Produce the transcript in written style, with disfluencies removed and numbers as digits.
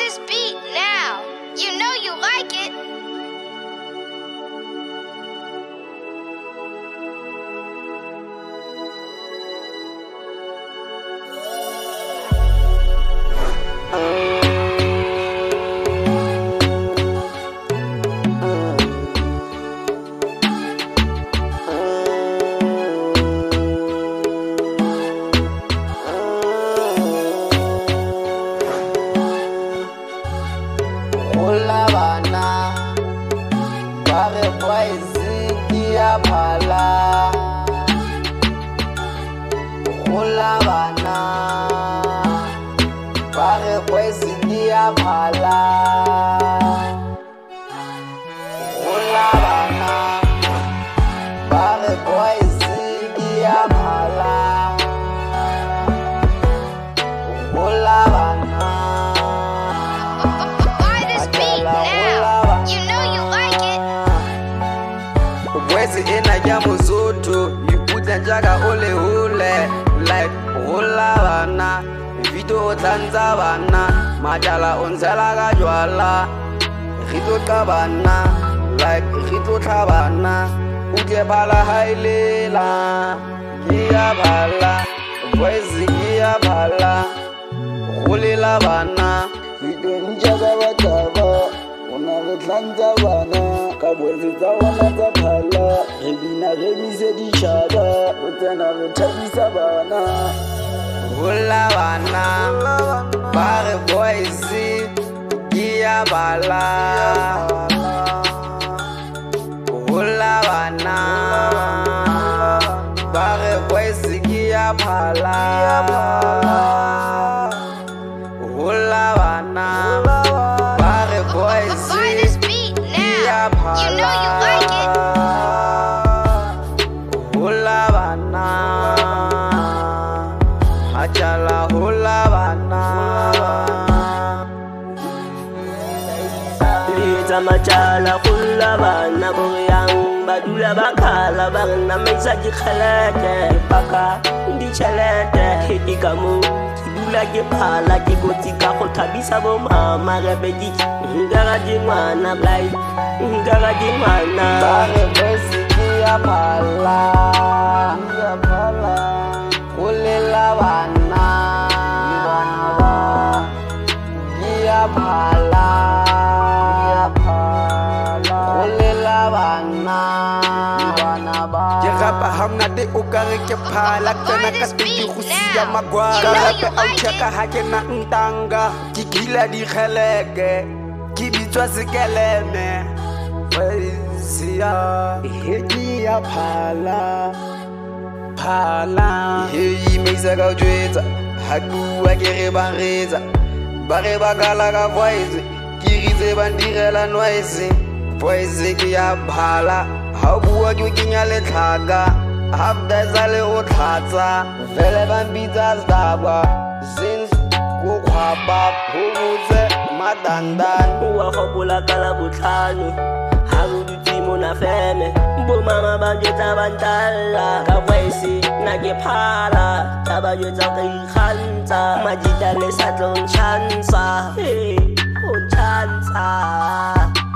this beat now. You know you like it. Hola bana, bare boise dia phala. Hola bana, bare boise dia phala. Hola bana, bare boise dia phala. Hola bana. You know you like it. Boise ena ya mozoto iputla jaaka ole hole like hola bana video tlanza bana majala onzela ka jwala rito ka bana like rito tla bana utle bala hailela ya bala boise ya bala holela bana video njaga bataba ona re tlanza bana ka boetse tsa bona tsa phala re bina re mise ditšhaba o tsena re thabisa bana hola bana ba re boise ke ya bala hola bana ba re boise ke ya phala hola bana ba re boise You know you like it. Hola bana, achala hola bana. Liza machala hola bana koreang badula bakhala bana maisa dikhalete paka di chelete ikamo kidula ke phala ke gotsi ka go thabisa bo mama re bedi ngara di ngwana blai ngara di ngwana Bare boise ke ya phala, holela bana, ke ya phala, holela bana. Ke rapa hamnate o kare ke phala tsena ka speed go sia magwala ka rape au cheka ha ke na ntanga ke gila di kheleke ke bitswa sekeleme sia he ya phala he meisa ka jwetsa ha bua ke re ba retsa ba re ba kala ka voice ke ritse ba ndirela noise voice ke ya phala ha bua ke kenya letlhaka after zale o tlhatsa vele ba mbitsa zdaba since go khwapa phutse madandan wa gopola kala botlhano ha go dutse mona feme bo mama ba jetsa bantala ka voice na ke phala ta ba jetsa ka ikgantsa majita le sa tlo nchansa hey o nchansa